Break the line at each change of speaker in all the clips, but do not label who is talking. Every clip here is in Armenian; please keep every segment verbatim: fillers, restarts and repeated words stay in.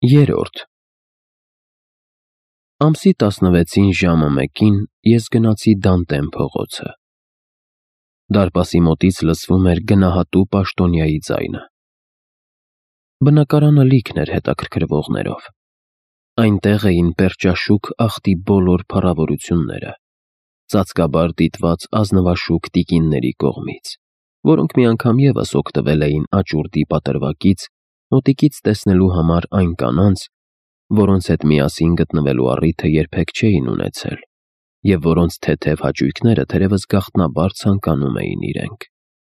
Երորդ Ամսի տասնվեցին ժամը մեկին ես գնացի Դանտեն փողոցը։ Դարպասի մոտից լսվում էր գնահատու պաշտոնյայի ձայնը։ Բնակարանը լիքն էր հետաքրքրվողներով։ Այնտեղ էին պերճաշուք աղտի բոլոր փառավորությունները, ծածկաբար դիտված ազնվաշուք տիկինների կողմից, որոնք մի անգամ ևս օգտվել էին աճուրդի պատրվակից, մոտիկից տեսնելու համար այն կանանց, որոնց հետ միասին գտնվելու առիթը երբեք չէին ունեցել, և որոնց թեթև հաճույքները թերևս գաղտնաբար ցանկանում էին իրենք։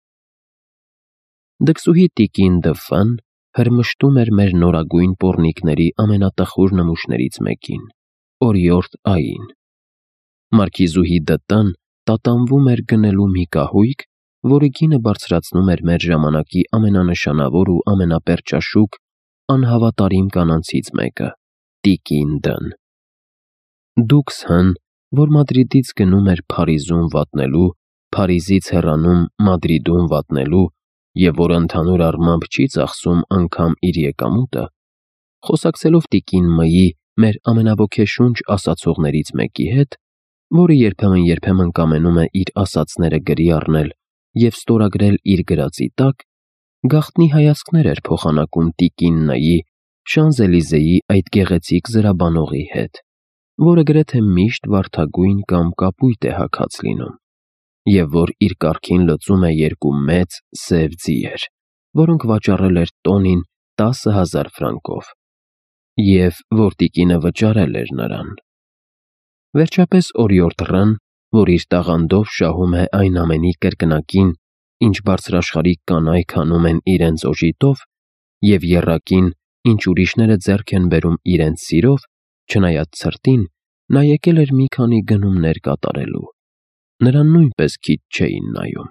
Դքսուհի տիկին Դֆ-ն հրմշտում էր մեր նորագույն պոռնիկների ամենատխուր նմուշներից մեկին՝ օրիորդ Ա-ին։ Մարքիզուհի Դ-ն տատանվում էր գնելու մի կահույք, որի գինը բարձրացնում էր մեր ժամանակի ամենանշանավոր ու ամենապերճաշուք, անհավատարիմ կանանցից մեկը՝ տիկին D-ն։ Դուքս-հն, որ Մադրիդից գնում էր Փարիզում վատնելու, Փարիզից հեռանում Մադրիդում վատնելու և որ ընդհանուր առմամբ չի ծախսում անգամ իր եկամուտը, խոսակցելով տիկին M-ի մեր ամենաոգեշունչ ասացողներից մեկի հետ, որը երբեմն-երբեմն կամենում է իր ասածները գրի առնել և ստորագրել իր գրածի տակ, գաղտնի հայացքներ էր փոխանակում տիկին Ն-ի Շանզելիզեի այդ գեղեցիկ զրաբանողի հետ, որը գրեթե միշտ վարդագույն կամ կապույտ է հագած լինում, և որ իր կառքին լծում է երկու մեծ, սև ձիեր, որոնք վաճառել էր տոնին տասը հազար ֆրանկով, և որ տիկինը վճարել էր նրան։ Վերջապես օրիորդ R-ն, որ իր տաղանդով շահում է այն ամենի կրկնակին, ինչ բարձրաշխարհիկ կանայք անում են իրենց օժիտով, և եռակին, ինչ ուրիշները ձեռք են բերում իրենց սիրով, չնայած ցրտին, նա եկել էր մի քանի գնումներ կատարելու։ Նրան նույնպես քիչ չէին նայում։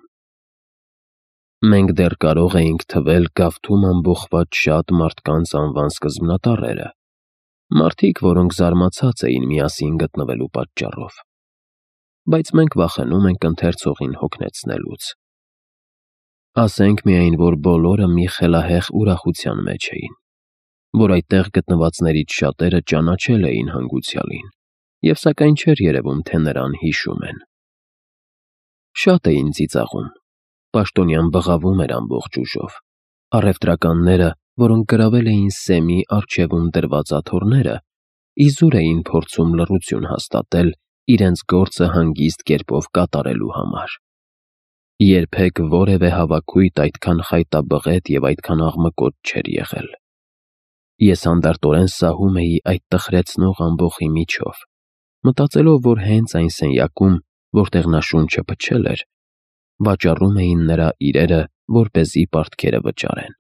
Մենք դեռ կարող էինք թվել գավթում ամբոխված շատ մարդկանց անվան սկզբնատառերը, մարդիկ, որոնք զարմացած էին միասին գտնվելու պատճառով, բայց մենք վախենում ենք ընթերցողին հոգնեցնելուց։ Ասենք միայն, որ բոլորը մի խելահեղ ուրախության մեջ էին, որ այդտեղ գտնվածներից շատերը ճանաչել էին հանգուցյալին, և սակայն չէր երևում, թե նրան հիշում են։ Շատ էին ծիծաղում, պաշտոնյան բղավում էր ամբողջ ուժով, առևտրականները, որոնք գրավել էին Սեմի առջևում դրված աթոռները, իզուր էին փորձում լռություն հաստատել իրենց գործը հանգիստ կերպով կատարելու համար։ Երբեք որևէ հավաքույթ այդքան խայտաբղետ և այդքան աղմկոտ չէր եղել։ Ես հանդարտորեն սահում էի այդ տխրեցնող ամբոխի միջով, մտածելով, որ հենց այն սենյակում, որտեղ նա շունչը փչել էր, վաճառում էին նրա իրերը, որպեսզի պարտքերը վճարեն։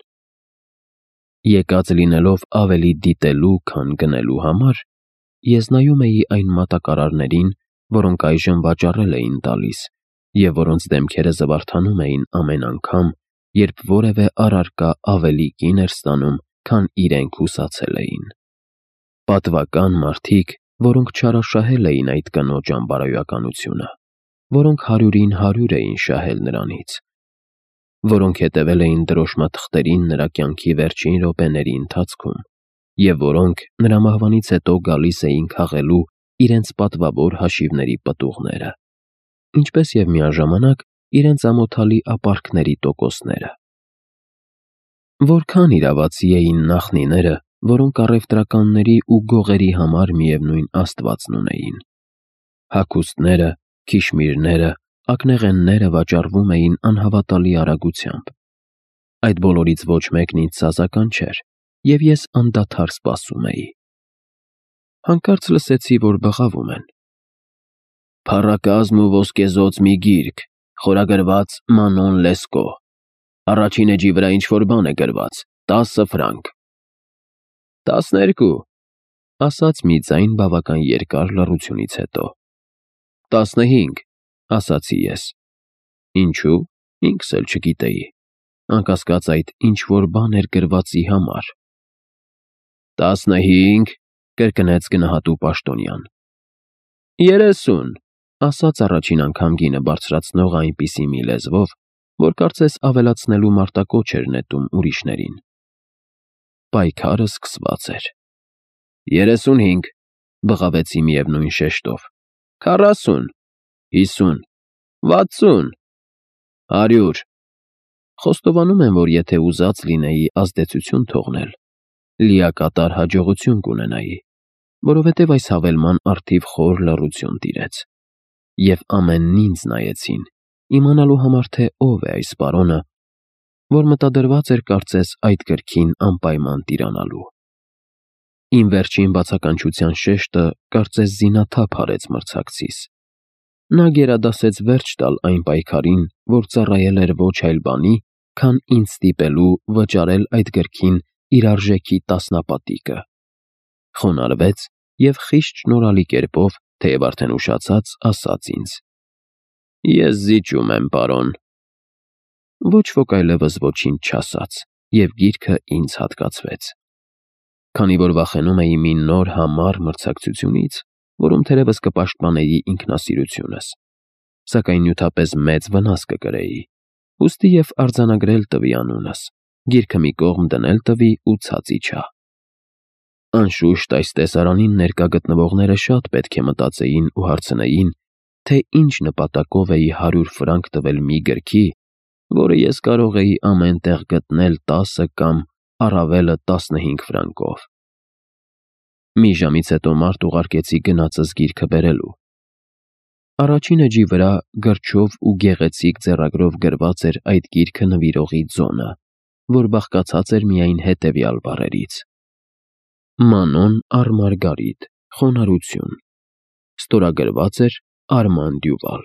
Եկած լինելով ավելի դիտելու, քան գնելու համար, ես նայում էի այն մատակարարներին, որոնք այժմ վաճառել էին տալիս, և որոնց դեմքերը զվարթանում էին ամեն անգամ, երբ որևէ առարկա ավելի կին էր ստանում, քան իրենք հուսացել էին։ Պատվական մարդիկ, որոնք չարաշահել էին այդ կնոջ անբարոյականությունը, որոնք հարյուրին հարյուր էին շահել նրանից, որոնք հետևել էին դրոշմաթղթերին նրա կյանքի վերջին րոպեների ընթացքում, և որոնք նրա մահվանից հետո գալիս էին քաղելու իրենց պատվավոր հաշիվների պտուղները, ինչպես և միաժամանակ իրենց ամոթալի ապարքների տոկոսները։ Որքան իրավացի էին նախնիները, որոնք առևտրականների ու գողերի համար միևնույն Աստվածն ունեին։ Հագուստները, քիշմիրները, ակնեղենները վաճառվում էին անհավատալի արագությամբ։ Այդ բոլորից ոչ մեկն ինձ սազական չէր, և ես անդադար սպասում էի։ Հանկարծ լսեցի, որ բղավում են. «Փառակազմ ու ոսկեզօծ մի գիրք, խորագրված Մանոն Լեսկո, առաջին էջի վրա ինչ֊որ բան է գրված, տասը ֆրանկ»։ «Տասներկու», ասաց մի ձայն բավական երկար լռությունից հետո։ «Տասնհինգ», ասացի ես։ Ինչու՞, ինքս էլ չգիտեի, անկասկած այդ ինչ֊որ բան էր գրվածի համար։ «Տասնհինգ», կրկնեց գնահատու պաշտոնյան։ «Երեսուն», ասաց առաջին անգամ գինը բարձրացնողը այնպիսի մի լեզվով, որ կարծես ավելացնելու մարտակոչ էր նետում ուրիշներին։ Պայքարը սկսված էր։ երեսունհինգ, բղավեցի միևնույն շեշտով, քառասուն, հիսուն, վաթսուն, հարյուր։ Խոստովանում եմ, որ եթե ուզած լինեի ազդեցություն թողնել, լիակատար հաջողություն կունենայի, որովհետև այս հավելման առթիվ խոր լռություն տիրեց, և ամենն ինձ նայեցին, իմանալու համար, թե ով է այս պարոնը, որ մտադրված էր կարծես այդ գրքին անպայման տիրանալու։ Իմ վերջին բացականչության շեշտը կարծես զինաթափ արեց մրցակցիս։ Նա գերադասեց վերջ տալ այն պայքարին, որ ծառայել էր ոչ այլ բանի, քան ինձ ստիպելու վճարել այդ գրքին իր արժեքի տասնապատիկը։ Խոնարհվեց և խիստ շնորհալի կերպով, թեև արդեն ուշացած, ասաց ինձ. Ես զիջում եմ, պարոն։ Ոչ ոք այլևս ոչինչ չասաց, և գիրքը ինձ հատկացվեց։ Քանի որ վախենում էի մի նոր համառ մրցակցությունից, որում թերևս կպաշտպանեի ինքնասիրությունս, սակայն նյութապես մեծ վնաս կկրեի, ուստի և արձանագրել տվի անունս, գիրքը մի կողմ դնել տվի ու ցած իջա։ Անշուշտ այս տեսարանին ներկա գտնվողները շատ պետք է մտածեին ու հարցնեին, թե ինչ նպատակով էի հարյուր ֆրանկ տվել մի գրքի, որը ես կարող էի ամեն տեղ գտնել տասը կամ առավելը տասնհինգ ֆրանկով։ Մի ժամից հետո մարդ ուղարկեցի գնացս գիրքը բերելու։ Առաջին էջի վրա գրչով ու գեղեցիկ ձեռագրով գրված էր այդ գիրքը նվիրողի ձոնը, որ բաղկացած էր միայն հետևյալ բառերից. Մանոն առ Մարգարիտ, խոնարհություն, ստորագրված էր Արման Դյուվալ։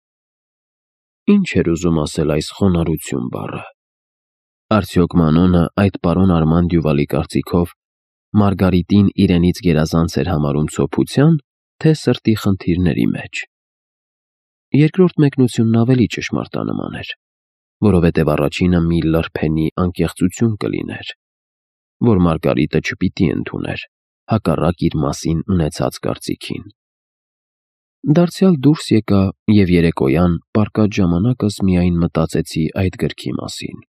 Ինչ էր ուզում ասել այս խոնարհություն բառը։ Արդյոք Մանոնը այդ պարոն Արման Դյուվալի կարծիքով Մարգարիտին իրենից գերազանց էր համարում սոփության, թե սրտի խնդիրների մեջ։ Երկրորդ մեկնությունն ավելի ճշմարտանման էր, որովհետև առաջինը մի լրբենի անկեղծություն կլիներ, որ Մարգարիտը չպիտի ընդուներ, հակառակ իր մասին ունեցած կարծիքին։ Դարձյալ դուրս եկա և երեկոյան պառկած ժամանակս միայն մտածեցի այդ գրքի մասին։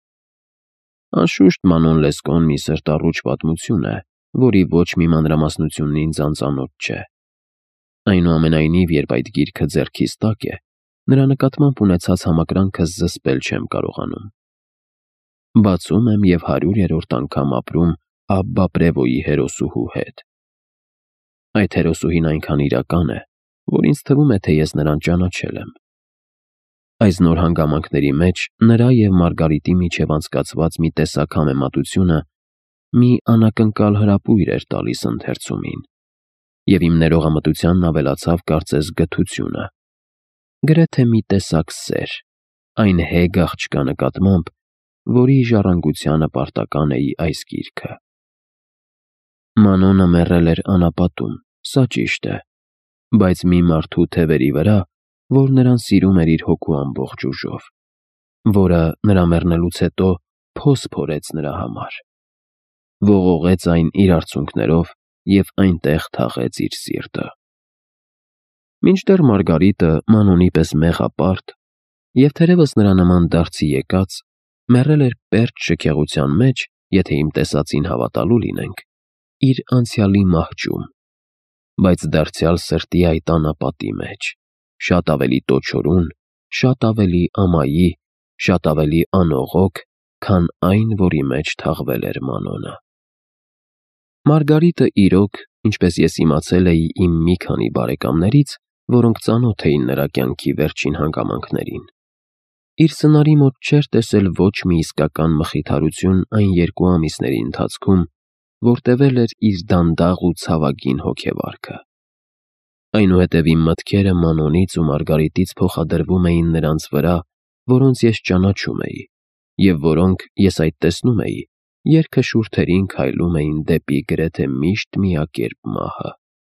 Անշուշտ Մանոն Լեսկոն մի սրտառուչ պատմություն է, որի ոչ մի մանրամասնությունն ինձ անծանոթ չէ։ Այնուամենայնիվ, երբ այդ գիրքը ձեռքիս տակ է, նրա նկատմամբ ունեցած համակրանքս զսպել չեմ կարողանում։ Բացում եմ և հարյուրերորդ անգամ ապրում Աբբա Պրևոյի հերոսուհու հետ։ Այդ հերոսուհին այնքան իրական է, որ ինձ թվում է, թե ես նրան ճանաչել եմ։ Այս նոր հանգամանքների մեջ նրա և Մարգարիտի միջև անցկացված մի տեսակ համեմատությունը մի անակնկալ հրապույր էր տալիս ընթերցումին, և իմ ներողամտությանն ավելացավ կարծես գթությունը, գրեթե մի տեսակ սեր, այն հեգ աղջկա նկատմամբ, որի ժառանգությանը պարտական էի այս գիրքը։ Մանոնը մեռել էր անապատում, սա ճիշտ է, բայց մի մարդու թևերի վրա, որ նրան սիրում էր իր հոգու ամբողջ ուժով, որը նրա մեռնելուց հետո փոս փորեց նրա համար, ողողեց այն իր արցունքներով և այնտեղ թաղեց իր սիրտը։ Մինչդեռ Մարգարիտը Մանոնի պես մեղապարտ և թերևս նրա նման դարձի եկած, մեռել էր պերճ շքեղության մեջ, եթե իմ տեսածին հավատալու լինենք, իր անցյալի մահճում, բայց դարձյալ սրտի այդ անապատի մեջ, շատ ավելի տոչորուն, շատ ավելի ամայի, շատ ավելի անողոք, քան այն, որի մեջ թաղվել էր Մանոնը։ Մարգարիտը իրոք, ինչպես ես իմացել էի իմ մի քանի բարեկամներից, որոնք ծանոթ էին նրա կյանքի վերջին հանգամանքներին, իր սնարի մոտ չէր տեսել ոչ մի իսկական մխիթարություն այն երկու ամիսների ընթացքում, որ տևել էր իր դանդաղ ու ցավագին հոգեվարքը։ Այնուհետև իմ մտքերը Մանոնից ու Մարգարիտից փոխադրվում էին նրանց վրա, որոնց ես ճանաչում էի, և որոնք, ես այդ տեսնում էի, երգը շուրթերին քայլում էին դեպի գրեթե միշտ միակերպ մահը։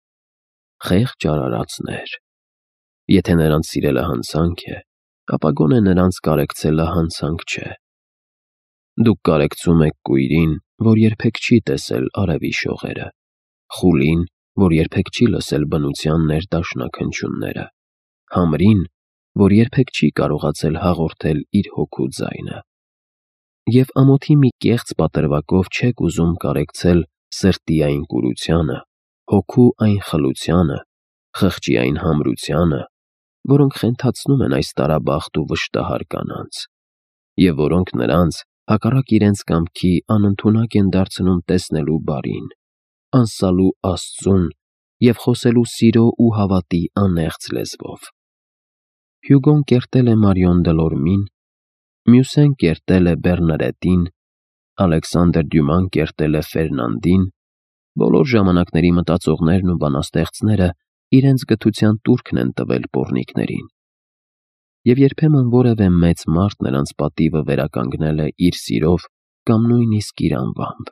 Խեղճ արարածներ։ Եթե նրանց սիրելը հանցանք է, ապա գոնե նրանց կարեկցելը հանցանք չէ։ Դուք կարեկցում եք կույրին, որ երբեք չի տեսել արևի շողերը, խուլին, որ երբեք չի լսել բնության ներդաշնակ հնչյունները, համրին, որ երբեք չի կարողացել հաղորդել իր հոգու ձայնը, և ամոթի մի կեղծ պատրվակով չեք ուզում կարեկցել սրտի այն կուրությանը, հոգու այն խլությանը, խղճի այն համրությանը, որոնք խենթացնում են այս տարաբախտ ու վշտահար կանանց, և որոնք նրանց, հակառակ իրենց կամքի, անընդունակ են դարձնում տեսնելու բարին, անսալու Աստծուն և խոսելու սիրո ու հավատի անեղծ լեզվով։ Հյուգոն կերտել է Մարիոն Դելորմին, Մյուսեն կերտել է Բեռներետին, Ալեքսանդր Դյուման կերտել է Ֆերնանդին, բոլոր ժամանակների մտածողներն ու բանաստեղծները իրենց գթության տուրքն են տվել պոռնիկներին, և երբեմն որևէ մեծ մարդ նրանց պատիվը վերականգնել է իր սիրով կամ նույնիսկ իր անվամբ։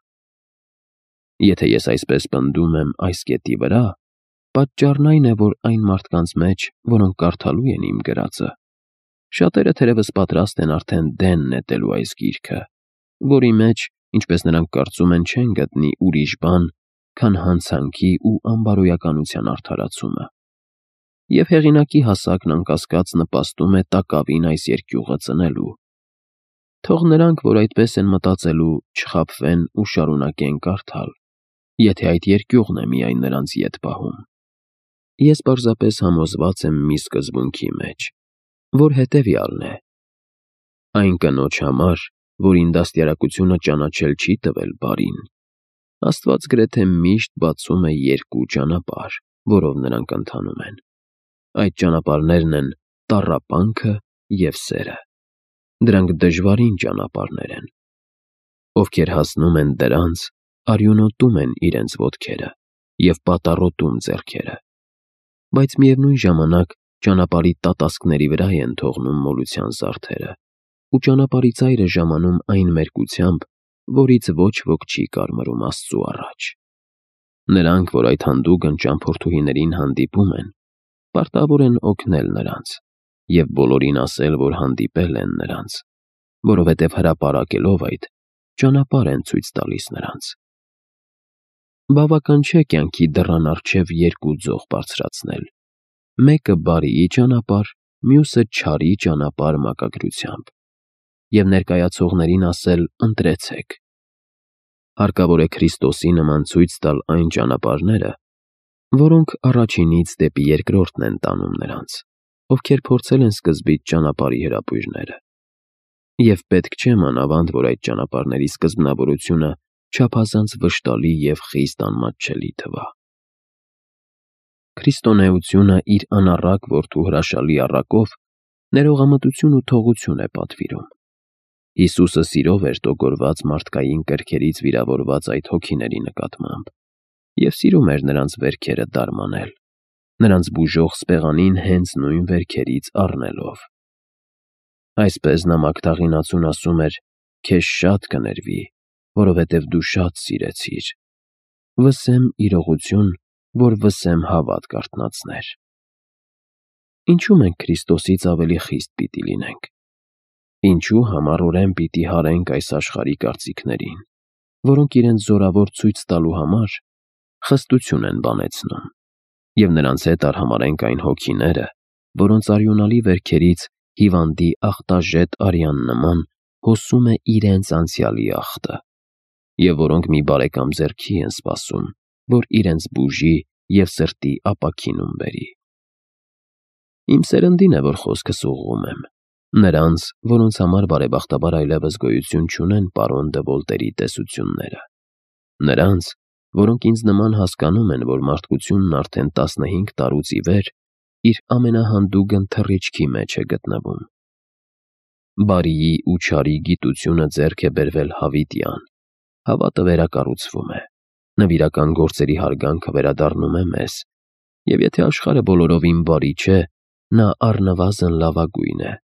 Եթե ես այսպես պնդում եմ այս կետի վրա, պատճառն այն է, որ այն մարդկանց մեջ, որոնք կարդալու են իմ գրածը, շատերը թերևս պատրաստ են արդեն դեն նետելու այս գիրքը, որի մեջ, ինչպես նրանք կարծում են, չեն գտնի ուրիշ բան, քան հանցանքի ու անբարոյականության արդարացումը, և հեղինակի հասակն անկասկած նպաստում է տակավին այս երկյուղը ծնելու։ Թող նրանք, որ այդպես են մտածելու, չխաբվեն ու շարունակեն կարդալ, եթե այդ երկյուղն է միայն նրանց ետ պահում։ Ես պարզապես համոզված եմ մի սկզբունքի մեջ, որ հետևյալն է. այն կնոջ համար, որին դաստիարակությունը ճանաչել չի տվել բարին, Աստված գրեթե միշտ բացում է երկու ճանապարհ, որով նրանք ընթանում են։ Այդ ճանապարհներն են տառապանքը և սերը։ Դրանք դժվարին ճանապարհներ են։ Ովքեր հասնում են դրանց, արյունոտում են իրենց ոտքերը և պատառոտում ձեռքերը, բայց միևնույն ժամանակ ճանապարհի տատասկների վրա են թողնում մոլության զարդերը, ու ճանապարհի ծայրը ժամանում այն մերկությամբ, որից ոչ ոք չի կարմրում Աստծու առաջ։ Նրանք, որ այդ հանդուգն ճամփորդուհիներին հանդիպում են, պարտավոր են օգնել նրանց և բոլորին ասել, որ հանդիպել են նրանց, որովհետև հրապարակելով այդ, ճանապարհ են ցույց տալիս նրանց։ Բավական չէ կյանքի դռան առջև երկու ձող բարձրացնել, մեկը բարիի ճանապարհ, մյուսը չարի ճանապարհ մակագրությամբ, և ներկայացողներին ասել ընտրեցեք։ Հարկավոր է Քրիստոսի նման ցույց տալ այն ճանապարհները, որոնք առաջինից դեպի երկրորդն են տանում նրանց, ովքեր փորձել են սկզբից ճանապարհի հրապույրները, և պետք չէ մանավանդ, որ այդ ճանապարհների սկզբնավորությունը չափազանց վշտալի և խիստ անմատչելի թվա։ Քրիստոնեությունը իր անառակ որդու հրաշալի առակով ներողամտություն ու թողություն է պատվիրում։ Հիսուսը սիրով էր տոգորված մարդկային կրքերից վիրավորված այդ հոգիների նկատմամբ և սիրում էր նրանց վերքերը դարմանել, նրանց բուժող սպեղանին հենց նույն վերքերից առնելով։ Այսպես նա մագդաղինացուն ասում էր. «Քեզ շատ կներվի, որովհետև դու շատ սիրեցիր. վսեմ իրողություն, որ վսեմ հավատք արթնացներ»։ Ինչու մենք Քրիստոսից ավելի խիստ պիտի լինենք։ Ինչու համառորեն պիտի հարենք այս աշխարհի կարծիքներին, որոնք իրենց զորավոր ցույց տալու համար խստություն են բանեցնում, և նրանց հետ արհամարհենք այն հոգիները, որոնց արյունալի վերքերից հիվանդի ախտաժետ արյան նման հոսում է իրենց անցյալի ախտը, և որոնք մի բարեկամ ձեռքի են սպասում, որ իրենց բուժի և սրտի ապաքինում բերի։ Իմ սերնդին է, որ խոսքս ուղղում եմ, նրանց, որոնց համար բարեբախտաբար այլևս գոյություն չունեն պարոն դը Վոլտերի տեսությունները, նրանց, որոնք ինձ նման հասկանում են, որ մարդկությունն արդեն տասնհինգ տարուց ի վեր իր ամենահանդուգն թռիչքի մեջ է գտնվում։ Բարիի ու չարի գիտությունը ձեռք է բերվել հավիտյան, հավատը վերակառուցվում է, նվիրական գործերի հարգանքը վերադառնում է մեզ, և եթե աշխարհը բոլորովին բարի չէ, նա առնվազն լավագույն է։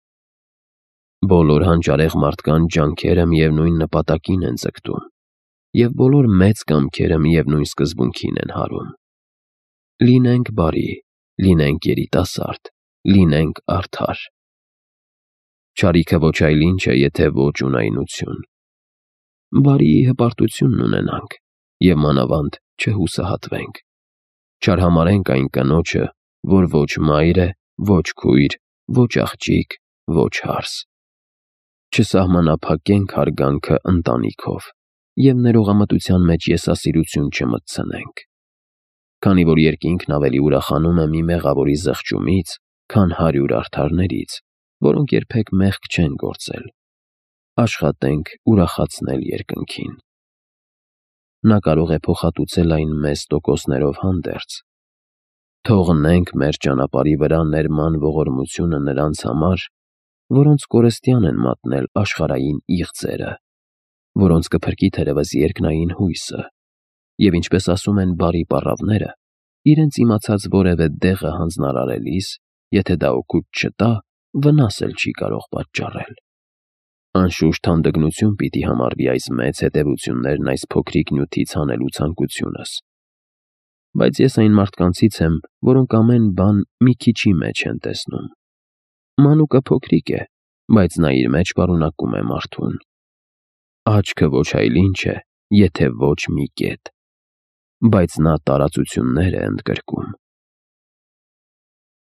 Բոլոր հանճարեղ մարդկանց ջանքերը միևնույն նպատակին են ձգտում, և բոլոր մեծ կամքերը միևնույն սկզբունքին են հարում։ Լինենք բարի, լինենք երիտասարդ, լինենք արդար։ Չարիքը ոչ այլ ինչ է, եթե ոչ ունայնություն։ Բարիի հպարտությունն ունենանք, և մանավանդ չհուսահատվենք։ Չարհամարհենք այն կնոջը, որ ոչ մայր է, ոչ քույր, ոչ աղջիկ, ոչ հարս։ Չսահմանափակենք հարգանքը ընտանիքով, և ներողամտության մեջ եսասիրություն չմտցնենք։ Քանի որ երկինքն ավելի ուրախանում է մի մեղավորի զղջումից, քան հարյուր արդարներից, որոնք երբեք մեղք չեն գործել, աշխատենք ուրախացնել երկնքին։ Նա կարող է փոխհատուցել այն մեզ տոկոսներով հանդերձ։ Թողնենք մեր ճանապարհի վրա ներման ողորմությունը նրանց համար, որոնց կորստյան են մատնել աշխարհային իղձերը, որոնց կփրկի թերևս երկնային հույսը, և ինչպես ասում են բարի պառավները, իրենց իմացած որևէ դեղը հանձնարարելիս, եթե դա օգուտ չտա, վնաս էլ չի կարող պատճառել։ Անշուշտ հանդգնություն պիտի համարվի այս մեծ հետևություններն այս փոքրիկ նյութից հանելու ցանկությունս, բայց ես այն մարդկանցից եմ, որոնք ամեն բան մի քիչի մեջ են տեսնում։ Մանուկը փոքրիկ է, բայց նա իր մեջ պարունակում է մարդուն։ Աչքը ոչ այլ ինչ է, եթե ոչ մի կետ, բայց նա տարածություններ է ընդգրկում։